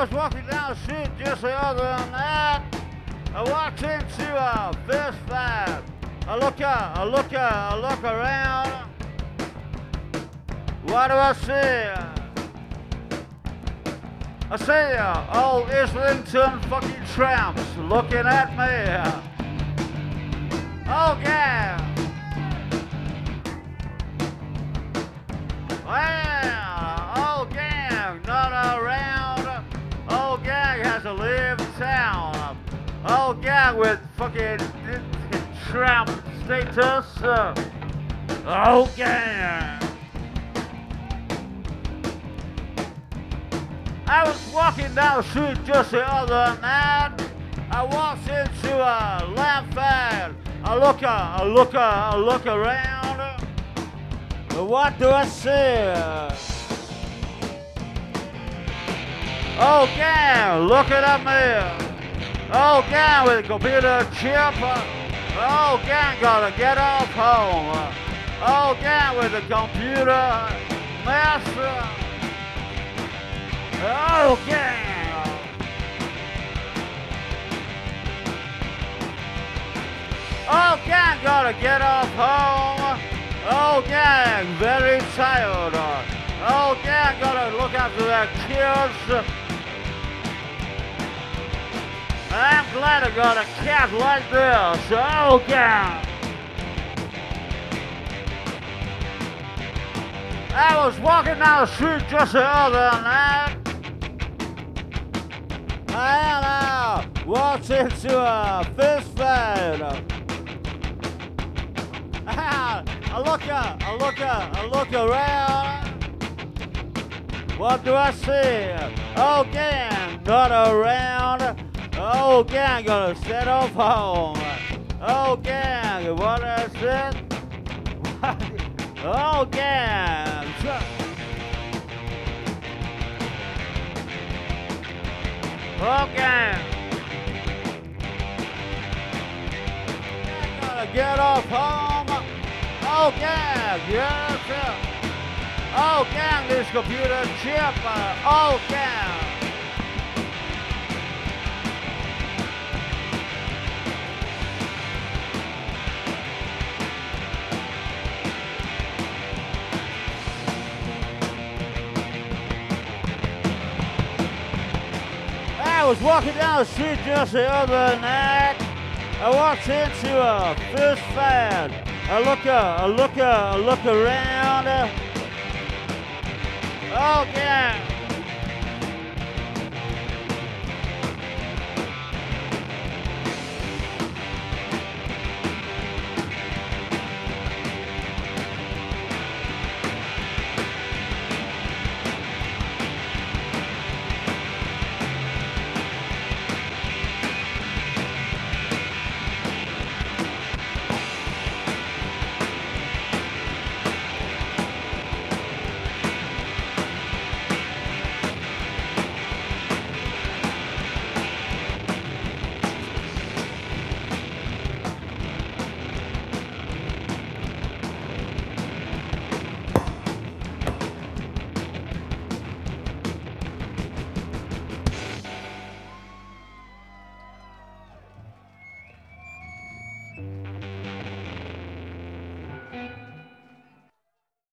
was walking down the street just the other night. I walked into a fish fight. I look around. What do I see? I see old Islington fucking tramps looking at me. Oh yeah. Well, old gang not around. Old gang has to leave town. Old gang with fucking tramp status. Old gang. I was walking down the street just the other night. I walked into a lamp fan. I look around. What do I see? Oh, gang, looking at me. Oh, gang with a computer chip. Oh, gang, gotta get off home. Oh, gang with a computer mess. Oh, gang. Oh, gang, gotta get off home. Oh, gang, very tired. Oh, gang, gotta look after their kids. I'm glad I got a cat like this. Oh, gang. I was walking down the street just the other night. And I walked into a fish fight. I look around. What do I see? Oh, gang, not around. Oh, gang, gonna set off home. Oh, gang, what is it? Oh, gang. Oh, gang. Gotta get off home. Oh, gang, yes. Oh, gang, this computer chip. Oh, gang. I was walking down the street just the other night. I walked into a fish fight. I look around. Oh, yeah.